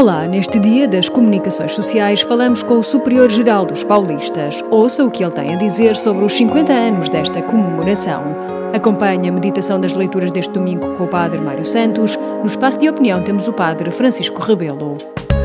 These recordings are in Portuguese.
Olá, neste dia das comunicações sociais falamos com o Superior-Geral dos Paulistas. Ouça o que ele tem a dizer sobre os 50 anos desta comemoração. Acompanhe a meditação das leituras deste domingo com o Padre Mário Santos. No espaço de opinião temos o Padre Francisco Rebelo.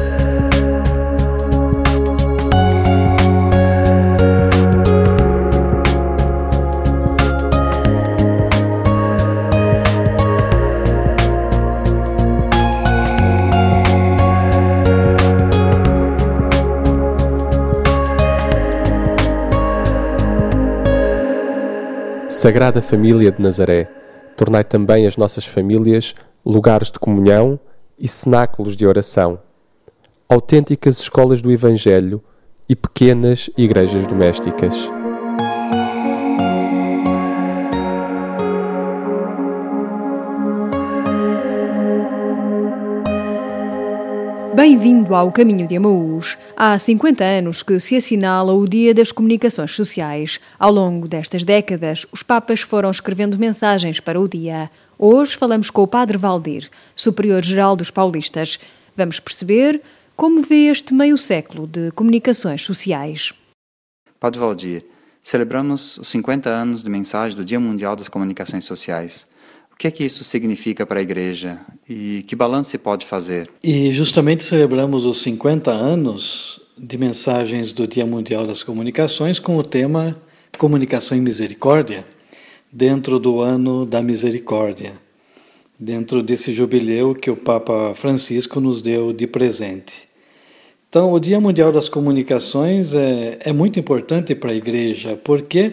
Sagrada Família de Nazaré, tornai também as nossas famílias lugares de comunhão e cenáculos de oração, autênticas escolas do Evangelho e pequenas igrejas domésticas. Bem-vindo ao Caminho de Emaús. Há 50 anos que se assinala o Dia das Comunicações Sociais. Ao longo destas décadas, os Papas foram escrevendo mensagens para o dia. Hoje falamos com o Padre Valdir, Superior-Geral dos Paulistas. Vamos perceber como vê este meio século de comunicações sociais. Padre Valdir, celebramos os 50 anos de mensagem do Dia Mundial das Comunicações Sociais. O que é que isso significa para a Igreja e que balanço se pode fazer? E justamente celebramos os 50 anos de mensagens do Dia Mundial das Comunicações com o tema Comunicação e Misericórdia, dentro do Ano da Misericórdia, dentro desse jubileu que o Papa Francisco nos deu de presente. Então, o Dia Mundial das Comunicações é muito importante para a Igreja, porque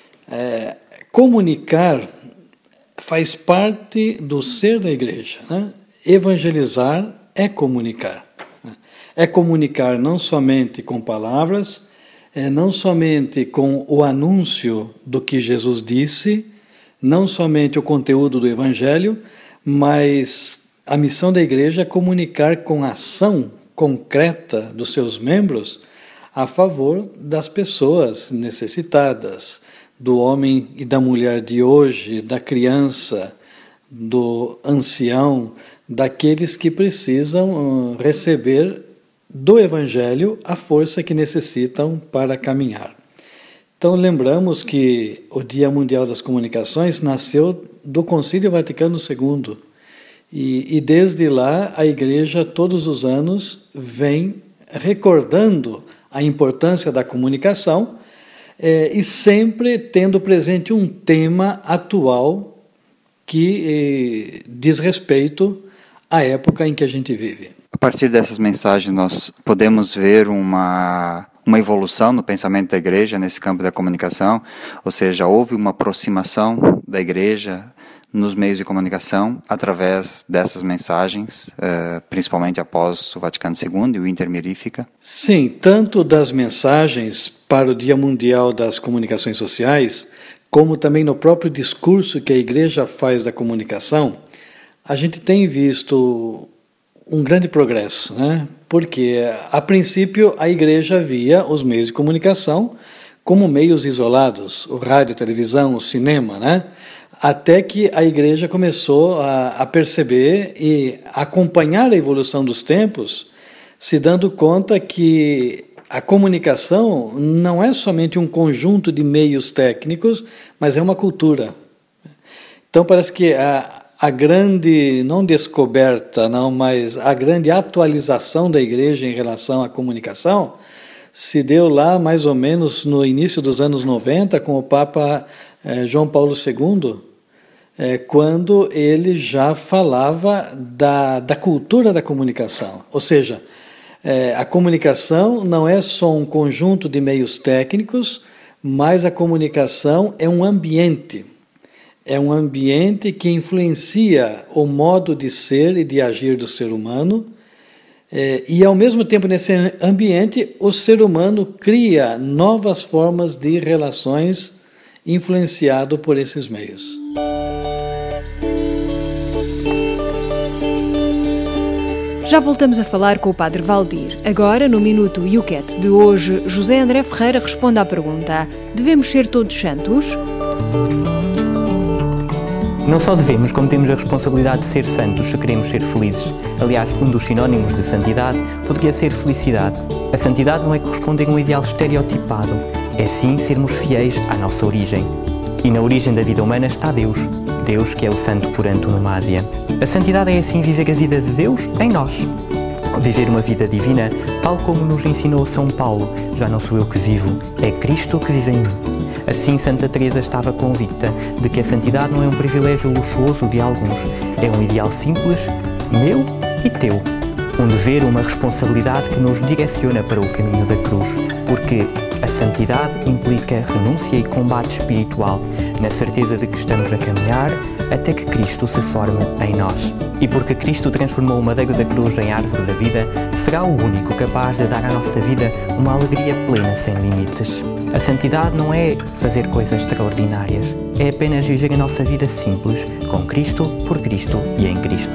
comunicar faz parte do ser da Igreja, né? Evangelizar é comunicar. É comunicar não somente com palavras, não somente com o anúncio do que Jesus disse, não somente o conteúdo do Evangelho, mas a missão da Igreja é comunicar com a ação concreta dos seus membros a favor das pessoas necessitadas, do homem e da mulher de hoje, da criança, do ancião, daqueles que precisam receber do Evangelho a força que necessitam para caminhar. Então lembramos que o Dia Mundial das Comunicações nasceu do Concílio Vaticano II e desde lá a Igreja todos os anos vem recordando a importância da comunicação e sempre tendo presente um tema atual que diz respeito à época em que a gente vive. A partir dessas mensagens nós podemos ver uma evolução no pensamento da Igreja nesse campo da comunicação, ou seja, houve uma aproximação da Igreja nos meios de comunicação através dessas mensagens, principalmente após o Vaticano II e o Inter Mirifica? Sim, tanto das mensagens para o Dia Mundial das Comunicações Sociais, como também no próprio discurso que a Igreja faz da comunicação, a gente tem visto um grande progresso, né? Porque, a princípio, a Igreja via os meios de comunicação como meios isolados, o rádio, a televisão, o cinema, né? Até que a Igreja começou a perceber e acompanhar a evolução dos tempos, se dando conta que a comunicação não é somente um conjunto de meios técnicos, mas é uma cultura. Então parece que a grande, não descoberta, não, mas a grande atualização da Igreja em relação à comunicação se deu lá mais ou menos no início dos anos 90 com o Papa João Paulo II, quando ele já falava da cultura da comunicação. Ou seja, a comunicação não é só um conjunto de meios técnicos, mas a comunicação é um ambiente. É um ambiente que influencia o modo de ser e de agir do ser humano, e ao mesmo tempo nesse ambiente o ser humano cria novas formas de relações influenciado por esses meios. Já voltamos a falar com o Padre Valdir. Agora, no Minuto Yucat de hoje, José André Ferreira responde à pergunta: devemos ser todos santos? Não só devemos, como temos a responsabilidade de ser santos se queremos ser felizes. Aliás, um dos sinónimos de santidade poderia ser felicidade. A santidade não é corresponder a um ideal estereotipado, é sim sermos fiéis à nossa origem. E na origem da vida humana está Deus, Deus que é o santo por antonomasia. A santidade é assim viver a vida de Deus em nós. Viver uma vida divina, tal como nos ensinou São Paulo, já não sou eu que vivo, é Cristo que vive em mim. Assim, Santa Teresa estava convicta de que a santidade não é um privilégio luxuoso de alguns, é um ideal simples, meu e teu. Um dever, uma responsabilidade que nos direciona para o caminho da cruz, porque a santidade implica renúncia e combate espiritual, na certeza de que estamos a caminhar até que Cristo se forme em nós. E porque Cristo transformou o madeiro da cruz em árvore da vida, será o único capaz de dar à nossa vida uma alegria plena sem limites. A santidade não é fazer coisas extraordinárias, é apenas viver a nossa vida simples, com Cristo, por Cristo e em Cristo.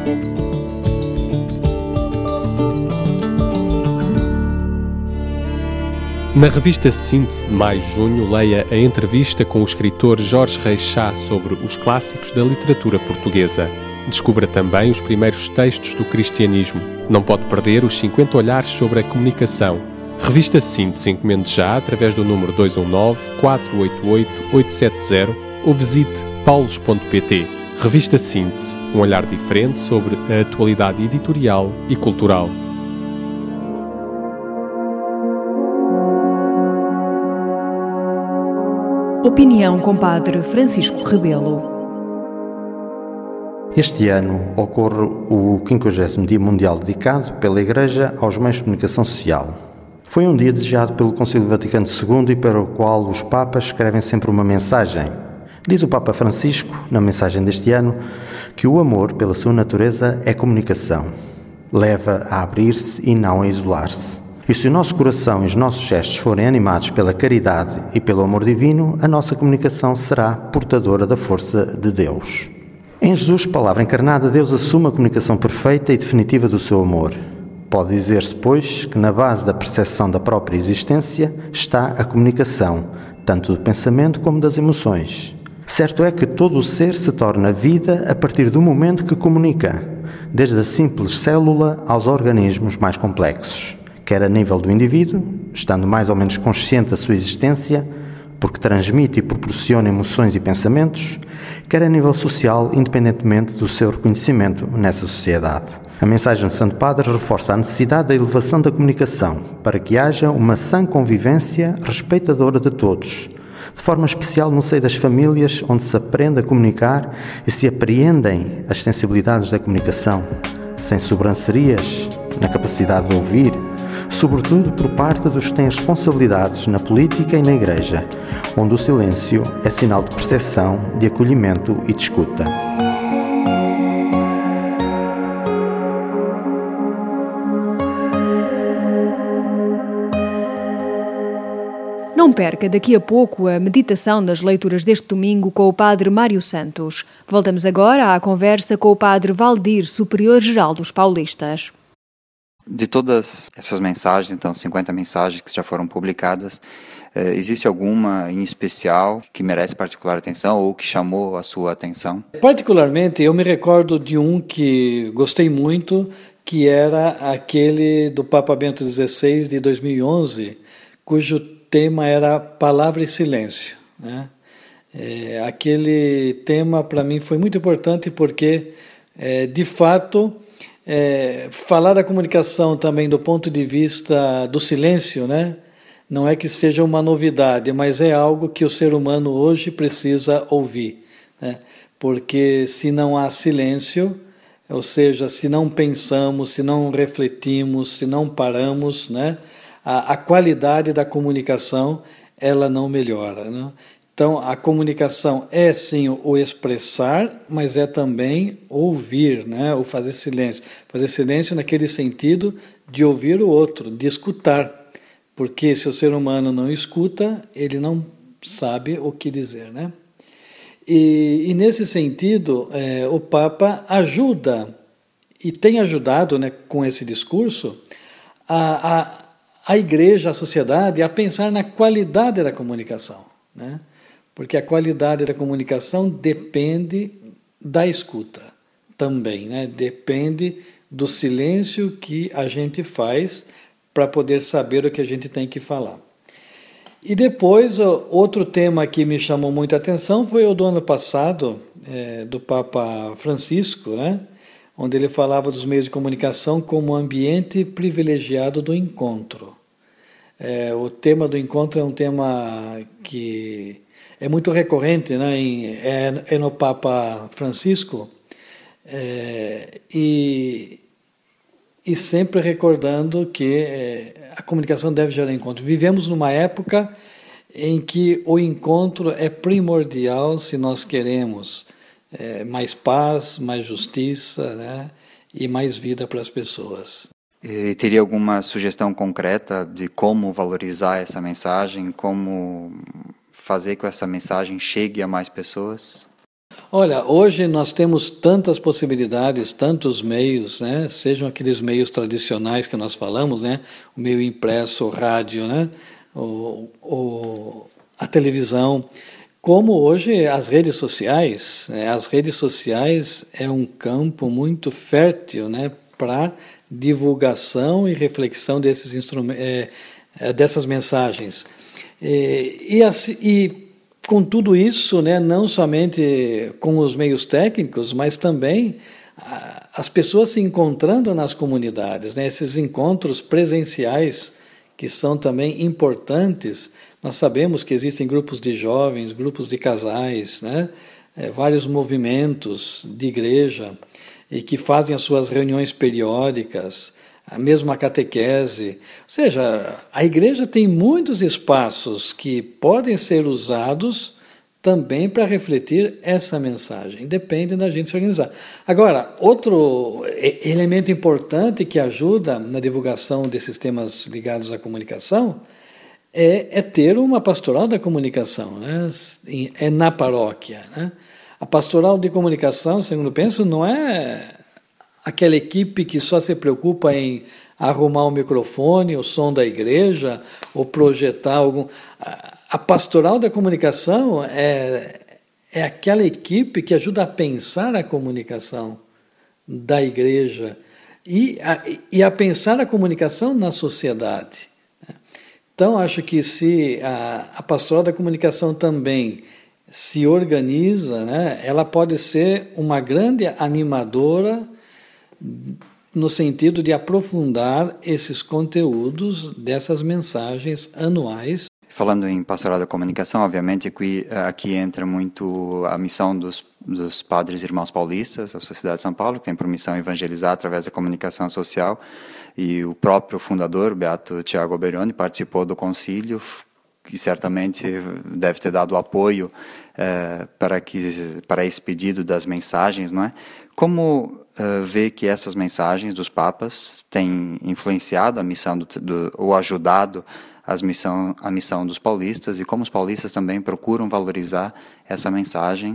Na revista Síntese de maio-junho, leia a entrevista com o escritor Jorge Reis Sá sobre os clássicos da literatura portuguesa. Descubra também os primeiros textos do cristianismo. Não pode perder os 50 olhares sobre a comunicação. Revista Síntese, encomende já através do número 219-488-870 ou visite paulos.pt. Revista Síntese, um olhar diferente sobre a atualidade editorial e cultural. Opinião com Padre Francisco Rebelo. Este ano ocorre o 50º Dia Mundial dedicado pela Igreja aos meios de comunicação social. Foi um dia desejado pelo Concílio Vaticano II e para o qual os Papas escrevem sempre uma mensagem. Diz o Papa Francisco, na mensagem deste ano, que o amor, pela sua natureza, é comunicação. Leva a abrir-se e não a isolar-se. E se o nosso coração e os nossos gestos forem animados pela caridade e pelo amor divino, a nossa comunicação será portadora da força de Deus. Em Jesus, palavra encarnada, Deus assume a comunicação perfeita e definitiva do seu amor. Pode dizer-se, pois, que na base da percepção da própria existência está a comunicação, tanto do pensamento como das emoções. Certo é que todo o ser se torna vida a partir do momento que comunica, desde a simples célula aos organismos mais complexos. Quer a nível do indivíduo, estando mais ou menos consciente da sua existência, porque transmite e proporciona emoções e pensamentos, quer a nível social, independentemente do seu reconhecimento nessa sociedade. A mensagem do Santo Padre reforça a necessidade da elevação da comunicação, para que haja uma sã convivência respeitadora de todos, de forma especial no seio das famílias, onde se aprende a comunicar e se apreendem as sensibilidades da comunicação, sem sobrancerias na capacidade de ouvir, sobretudo por parte dos que têm responsabilidades na política e na Igreja, onde o silêncio é sinal de percepção, de acolhimento e de escuta. Não perca daqui a pouco a meditação das leituras deste domingo com o Padre Mário Santos. Voltamos agora à conversa com o Padre Valdir, Superior-Geral dos Paulistas. De todas essas mensagens, então 50 mensagens que já foram publicadas, existe alguma em especial que merece particular atenção ou que chamou a sua atenção? Particularmente, eu me recordo de um que gostei muito, que era aquele do Papa Bento XVI de 2011, cujo tema era Palavra e Silêncio, né? Aquele tema para mim foi muito importante porque, de fato, falar da comunicação também do ponto de vista do silêncio, né? Não é que seja uma novidade, mas é algo que o ser humano hoje precisa ouvir, né? Porque se não há silêncio, ou seja, se não pensamos, se não refletimos, se não paramos, né? A qualidade da comunicação ela não melhora, né? Então, a comunicação é sim o expressar, mas é também ouvir, né? O fazer silêncio. Fazer silêncio naquele sentido de ouvir o outro, de escutar. Porque se o ser humano não escuta, ele não sabe o que dizer, né? E nesse sentido, o Papa ajuda, e tem ajudado, né, com esse discurso, a Igreja, a sociedade, a pensar na qualidade da comunicação, né? Porque a qualidade da comunicação depende da escuta também, né? Depende do silêncio que a gente faz para poder saber o que a gente tem que falar. E depois, outro tema que me chamou muita atenção foi o do ano passado, do Papa Francisco, né? Onde ele falava dos meios de comunicação como ambiente privilegiado do encontro. O tema do encontro é um tema que é muito recorrente, né? É no Papa Francisco, e sempre recordando que a comunicação deve gerar encontro. Vivemos numa época em que o encontro é primordial se nós queremos mais paz, mais justiça, né? E mais vida para as pessoas. E teria alguma sugestão concreta de como valorizar essa mensagem, como fazer com que essa mensagem chegue a mais pessoas? Olha, hoje nós temos tantas possibilidades, tantos meios, né? Sejam aqueles meios tradicionais que nós falamos, né? O meio impresso, o rádio, né? A televisão, como hoje as redes sociais. Né? As redes sociais é um campo muito fértil, né? Para divulgação e reflexão desses dessas mensagens. E com tudo isso, né, não somente com os meios técnicos, mas também as pessoas se encontrando nas comunidades, né, esses encontros presenciais que são também importantes. Nós sabemos que existem grupos de jovens, grupos de casais, né, vários movimentos de igreja e que fazem as suas reuniões periódicas, a mesma catequese. Ou seja, a igreja tem muitos espaços que podem ser usados também para refletir essa mensagem. Depende da gente se organizar. Agora, outro elemento importante que ajuda na divulgação desses temas ligados à comunicação é ter uma pastoral da comunicação, né? Na paróquia, né? A pastoral de comunicação, segundo penso, não é aquela equipe que só se preocupa em arrumar o microfone, o som da igreja, ou projetar algum... A pastoral da comunicação é aquela equipe que ajuda a pensar a comunicação da igreja e a pensar a comunicação na sociedade. Então, acho que se a pastoral da comunicação também se organiza, né, ela pode ser uma grande animadora no sentido de aprofundar esses conteúdos dessas mensagens anuais. Falando em pastoral da comunicação, obviamente aqui entra muito a missão dos padres irmãos paulistas, da Sociedade de São Paulo, que tem por missão evangelizar através da comunicação social, e o próprio fundador, o beato Tiago Alberoni, participou do concílio, que certamente deve ter dado apoio para esse pedido das mensagens, não é? Como vê que essas mensagens dos papas têm influenciado a missão ou ajudado a missão dos paulistas, e como os paulistas também procuram valorizar essa mensagem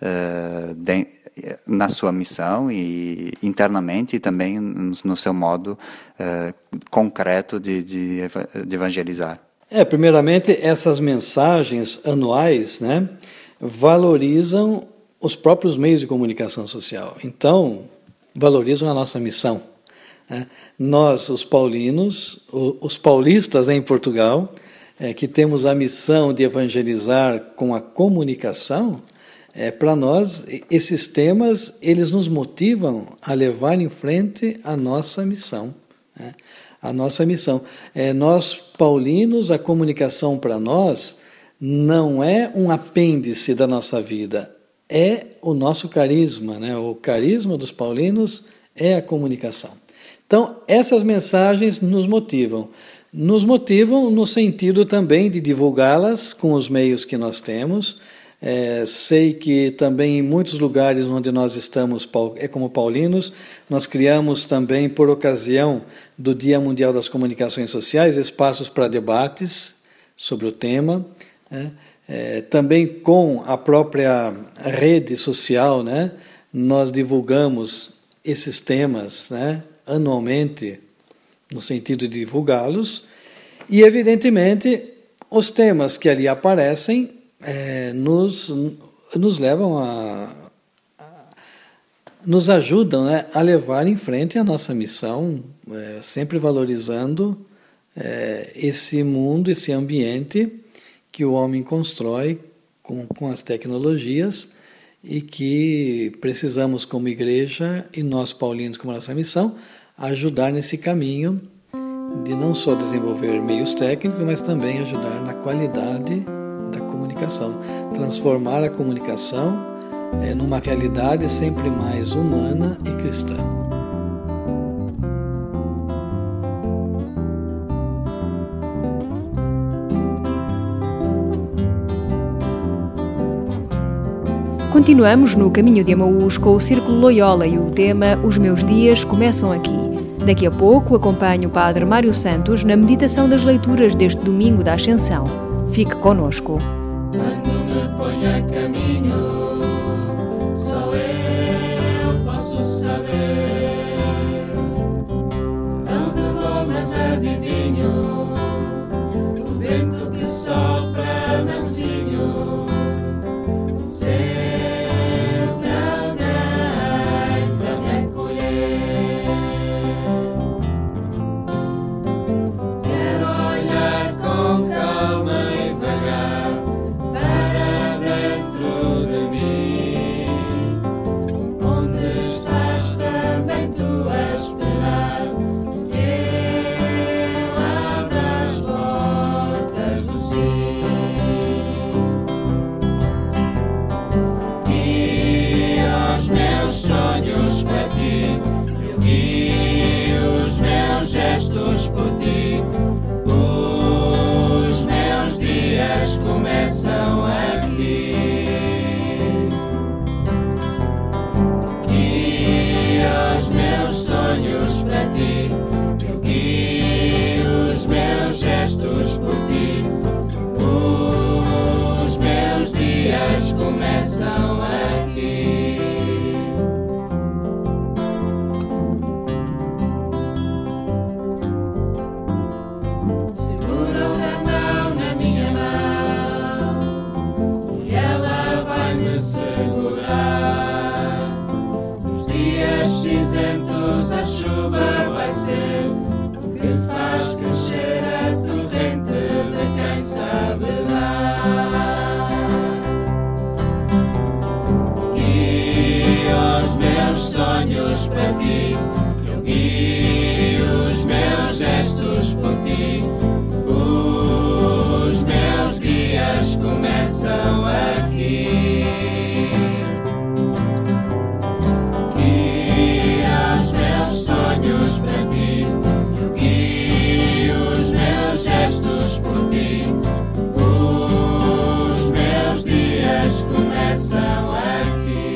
na sua missão e internamente, e também no seu modo concreto de evangelizar? Primeiramente, essas mensagens anuais, né, valorizam os próprios meios de comunicação social. Então, valorizam a nossa missão. Né? Nós, os paulinos, os paulistas em Portugal, que temos a missão de evangelizar com a comunicação, para nós, esses temas, eles nos motivam a levar em frente a nossa missão. Né? A nossa missão. Nós, paulinos, a comunicação para nós não é um apêndice da nossa vida, é o nosso carisma, né? O carisma dos paulinos é a comunicação. Então, essas mensagens nos motivam no sentido também de divulgá-las com os meios que nós temos. Sei que também em muitos lugares onde nós estamos como paulinos, nós criamos também, por ocasião do Dia Mundial das Comunicações Sociais, espaços para debates sobre o tema, né? Também com a própria rede social, né? Nós divulgamos esses temas, né? Anualmente, no sentido de divulgá-los, e evidentemente os temas que ali aparecem nos levam nos ajudam, né, a levar em frente a nossa missão, sempre valorizando esse mundo, esse ambiente que o homem constrói com as tecnologias e que precisamos, como igreja, e nós paulinos, como nossa missão, ajudar nesse caminho de não só desenvolver meios técnicos, mas também ajudar na qualidade da comunicação, transformar a comunicação numa realidade sempre mais humana e cristã. Continuamos no Caminho de Emaús com o Círculo Loyola e o tema Os Meus Dias Começam Aqui. Daqui a pouco acompanho o Padre Mário Santos na meditação das leituras deste domingo da Ascensão. Fique connosco. Quando me ponho a caminho, só eu posso saber onde vou, mas adivinho o vento que sopra mansinho. Por ti, os meus dias começam aqui. E os meus sonhos para ti, eu guio os meus gestos por ti. Os meus dias começam aqui. A chuva vai ser o que faz crescer a torrente de quem sabe dar. Guio os meus sonhos para ti, eu guio os meus gestos por ti. Os meus dias começam aqui. Sonhos para ti, eu guio os meus gestos por ti. Os meus dias começam aqui.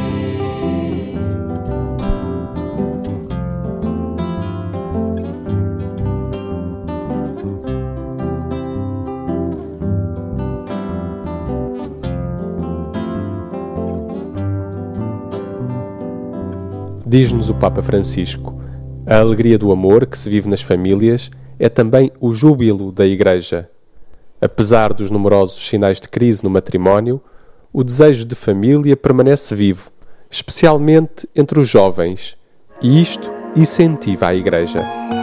Diz-nos o Papa Francisco: a alegria do amor que se vive nas famílias é também o júbilo da Igreja. Apesar dos numerosos sinais de crise no matrimónio, o desejo de família permanece vivo, especialmente entre os jovens, e isto incentiva a Igreja.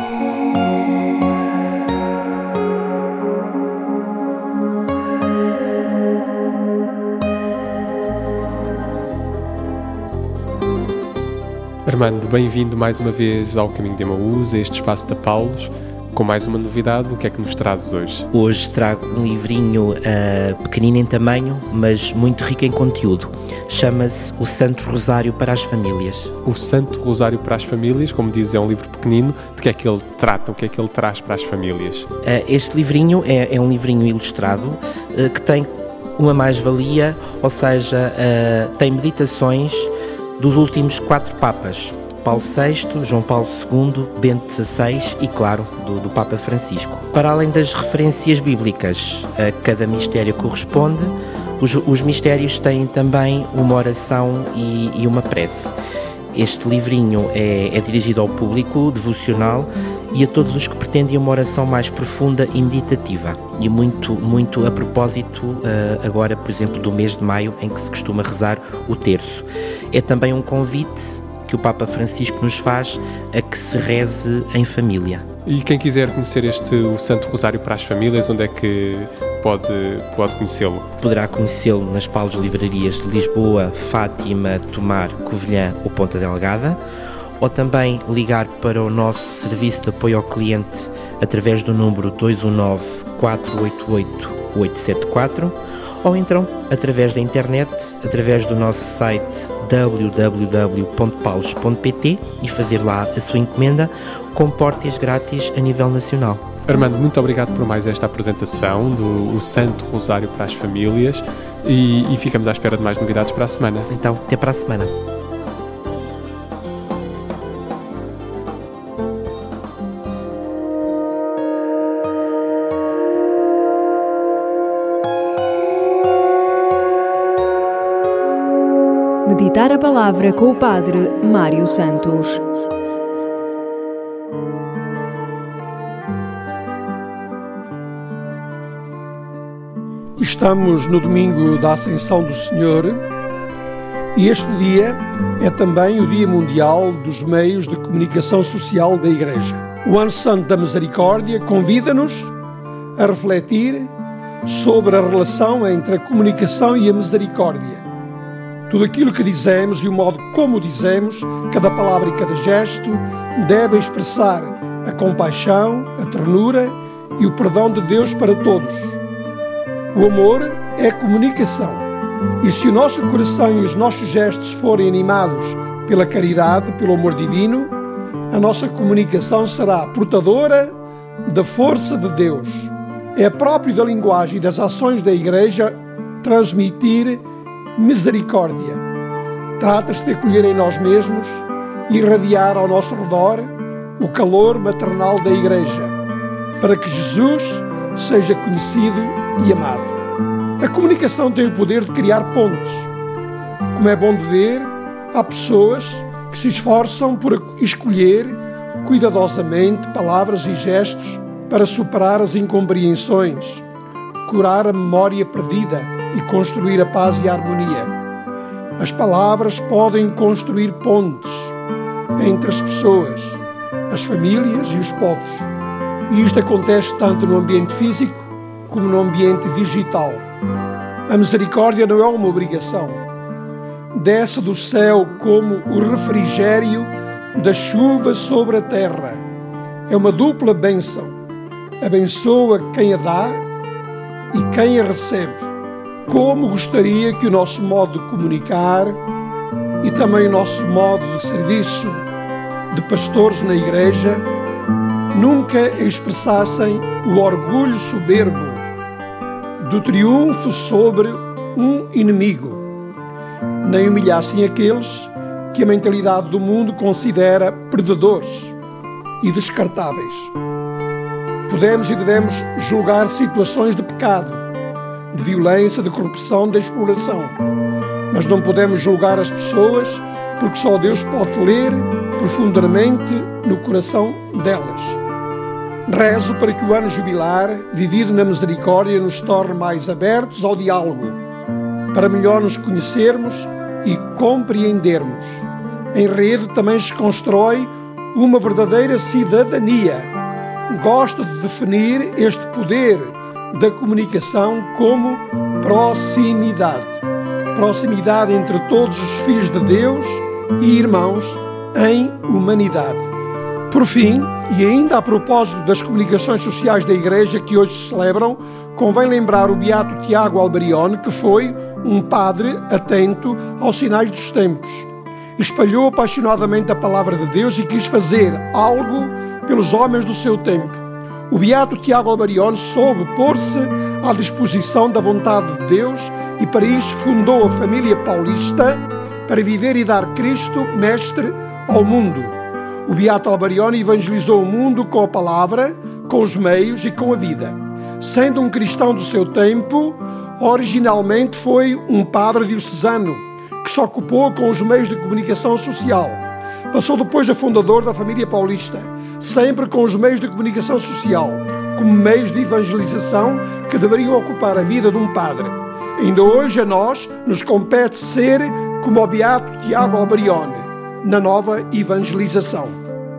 Armando, bem-vindo mais uma vez ao Caminho de Emaús, a este espaço da Paulos, com mais uma novidade. O que é que nos trazes hoje? Hoje trago um livrinho pequenino em tamanho, mas muito rico em conteúdo. Chama-se O Santo Rosário para as Famílias. O Santo Rosário para as Famílias, como dizes, é um livro pequenino. De que é que ele trata? O que é que ele traz para as famílias? Este livrinho é um livrinho ilustrado que tem uma mais-valia, ou seja, tem meditações dos últimos 4 Papas, Paulo VI, João Paulo II, Bento XVI e, claro, do Papa Francisco. Para além das referências bíblicas a cada mistério corresponde, os mistérios têm também uma oração e uma prece. Este livrinho é dirigido ao público devocional e a todos os que pretendem uma oração mais profunda e meditativa. E muito a propósito agora, por exemplo, do mês de maio, em que se costuma rezar o terço. é também um convite que o Papa Francisco nos faz a que se reze em família. E quem quiser conhecer o Santo Rosário para as famílias, onde é que pode conhecê-lo? Poderá conhecê-lo nas Paulos Livrarias de Lisboa, Fátima, Tomar, Covilhã ou Ponta Delgada, ou também ligar para o nosso serviço de apoio ao cliente através do número 219 488 874, ou então através da internet, através do nosso site www.paulos.pt e fazer lá a sua encomenda com portas grátis a nível nacional. Armando, muito obrigado por mais esta apresentação do Santo Rosário para as famílias e ficamos à espera de mais novidades para a semana. Então, até para a semana. Meditar a palavra com o Padre Mário Santos. Estamos no domingo da Ascensão do Senhor e este dia é também o Dia Mundial dos Meios de Comunicação Social da Igreja. O Ano Santo da Misericórdia convida-nos a refletir sobre a relação entre a comunicação e a misericórdia. Tudo aquilo que dizemos e o modo como dizemos, cada palavra e cada gesto, deve expressar a compaixão, a ternura e o perdão de Deus para todos. O amor é comunicação. E se o nosso coração e os nossos gestos forem animados pela caridade, pelo amor divino, a nossa comunicação será portadora da força de Deus. É próprio da linguagem e das ações da Igreja transmitir misericórdia. Trata-se de acolher em nós mesmos e irradiar ao nosso redor o calor maternal da Igreja, para que Jesus seja conhecido e amado. A comunicação tem o poder de criar pontes. Como é bom de ver, há pessoas que se esforçam por escolher cuidadosamente palavras e gestos para superar as incompreensões, curar a memória perdida e construir a paz e a harmonia. As palavras podem construir pontes entre as pessoas, as famílias e os povos. E isto acontece tanto no ambiente físico como no ambiente digital. A misericórdia não é uma obrigação. Desce do céu como o refrigério da chuva sobre a terra. É uma dupla bênção. Abençoa quem a dá e quem a recebe. Como gostaria que o nosso modo de comunicar e também o nosso modo de serviço de pastores na Igreja nunca expressassem o orgulho soberbo do triunfo sobre um inimigo, nem humilhassem aqueles que a mentalidade do mundo considera perdedores e descartáveis. Podemos e devemos julgar situações de pecado, de violência, de corrupção, de exploração, mas não podemos julgar as pessoas porque só Deus pode ler profundamente no coração delas. Rezo para que o ano jubilar, vivido na misericórdia, nos torne mais abertos ao diálogo, para melhor nos conhecermos e compreendermos. Em rede também se constrói uma verdadeira cidadania. Gosto de definir este poder da comunicação como proximidade. Proximidade entre todos os filhos de Deus e irmãos em humanidade. Por fim, e ainda a propósito das comunicações sociais da Igreja que hoje se celebram, convém lembrar o beato Tiago Alberione, que foi um padre atento aos sinais dos tempos. Espalhou apaixonadamente a palavra de Deus e quis fazer algo pelos homens do seu tempo. O beato Tiago Alberione soube pôr-se à disposição da vontade de Deus e para isso fundou a família paulista para viver e dar Cristo, mestre, ao mundo. O beato Alberione evangelizou o mundo com a palavra, com os meios e com a vida. Sendo um cristão do seu tempo, originalmente foi um padre diocesano que se ocupou com os meios de comunicação social. Passou depois a fundador da família paulista, sempre com os meios de comunicação social, como meios de evangelização que deveriam ocupar a vida de um padre. Ainda hoje a nós nos compete ser como o beato Tiago Albarione, na nova evangelização.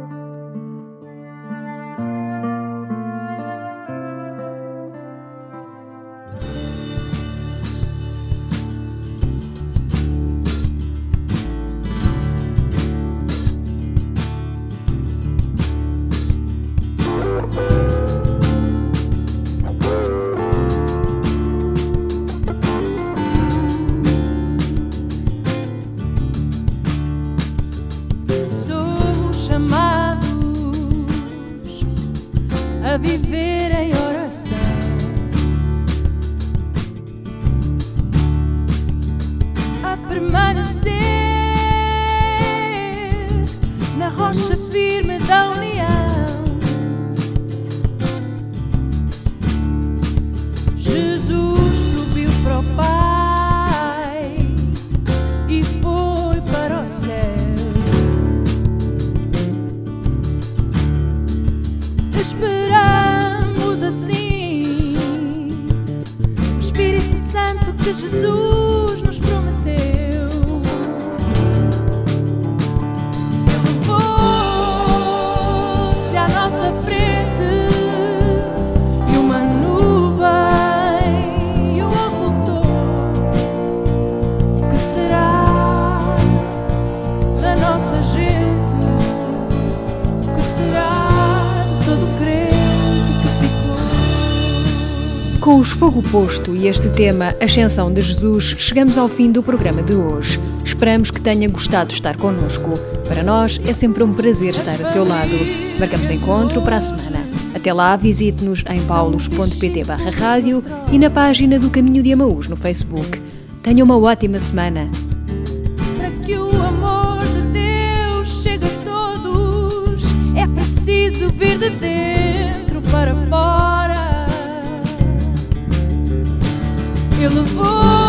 A viver em oração, a permanecer na rocha firme da união. Jesus subiu para o Pai e foi para o céu. Esperamos assim o Espírito Santo que Jesus nos prometeu. Ele levou-se à nossa frente e uma nuvem o ocultou. Que será da nossa gente? Que será todo crente que ficou? Com os fogo posto e este tema Ascensão de Jesus, chegamos ao fim do programa de hoje. Esperamos que tenha gostado de estar connosco. Para nós é sempre um prazer estar a seu lado. Marcamos encontro para a semana. Até lá, visite-nos em paulos.pt/rádio e na página do Caminho de Emaús no Facebook. Tenha uma ótima semana. Para que o amor de Deus chegue a todos, é preciso vir de dentro para fora. Ele levou